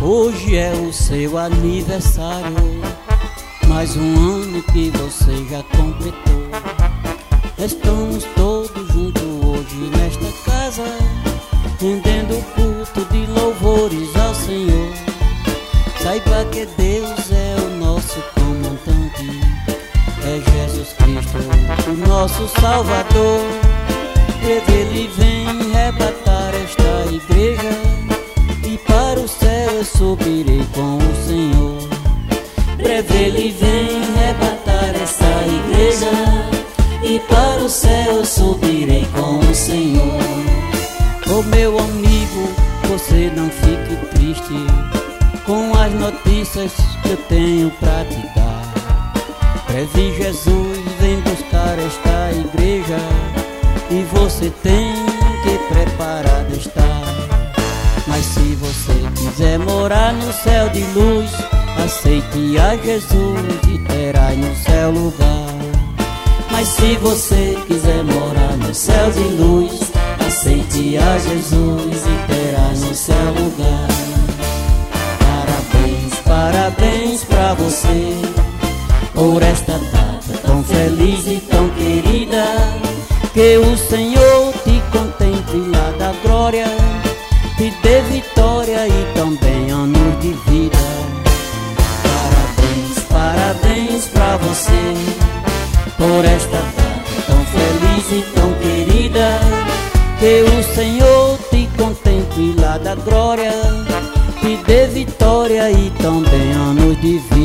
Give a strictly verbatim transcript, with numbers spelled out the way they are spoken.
Hoje é o seu aniversário, mais um ano que você já completou. Estamos todos juntos hoje nesta casa, rendendo o culto de louvores ao Senhor. Saiba que Deus é o nosso comandante, é Jesus Cristo, o nosso Salvador. Ele vem arrebatar esta igreja, e para o céu eu subirei com o Senhor. Breve ele vem arrebatar esta igreja, e para o céu eu subirei com o Senhor. Oh meu amigo, você não fique triste com as notícias que eu tenho pra te dar. Breve Jesus vem buscar esta igreja, e você tem que preparado estar. Mas se você quiser morar no céu de luz, aceite a Jesus e terá no céu lugar. Mas se você quiser morar no céu de luz, aceite a Jesus e terá no céu lugar. Parabéns, parabéns pra você, por esta data tão feliz e tão querida. Que o Senhor te contemple lá da glória, te dê vitória e também anos de vida. Parabéns, parabéns pra você, por esta data tão feliz e tão querida. Que o Senhor te contemple lá da glória, te dê vitória e também anos de vida.